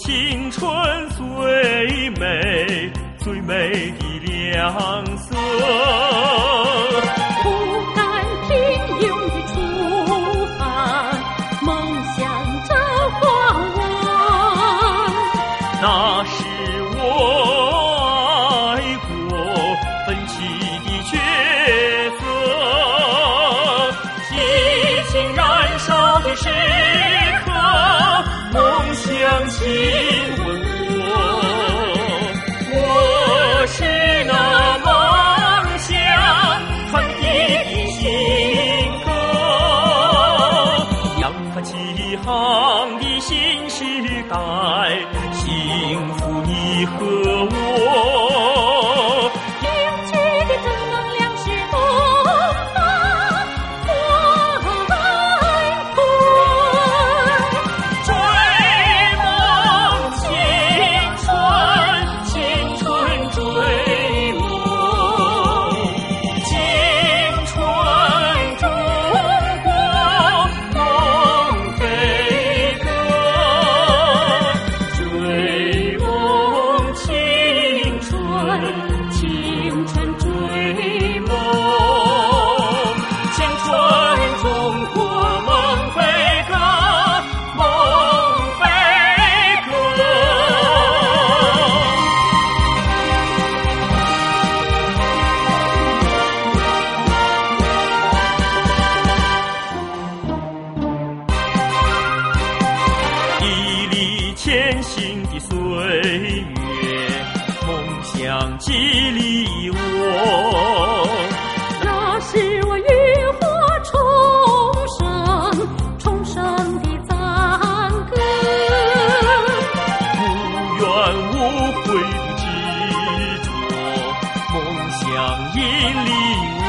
青春最美，最美的亮色。 不甘平庸的出发，梦想着光芒。 那是我爱国奋起的角色，激情燃烧的时刻，梦想亲吻我是那梦想传递的信歌，扬帆起航的新时代，幸福你和我。 凝聚的正能量是东方快活， 追梦青春追梦，青春中国梦飞歌，追梦青春追梦，青春中国梦飞歌，梦飞歌。砥砺前行的岁月，梦想激励我。 那是我浴火重生的赞歌。 无怨无悔的执着，梦想引领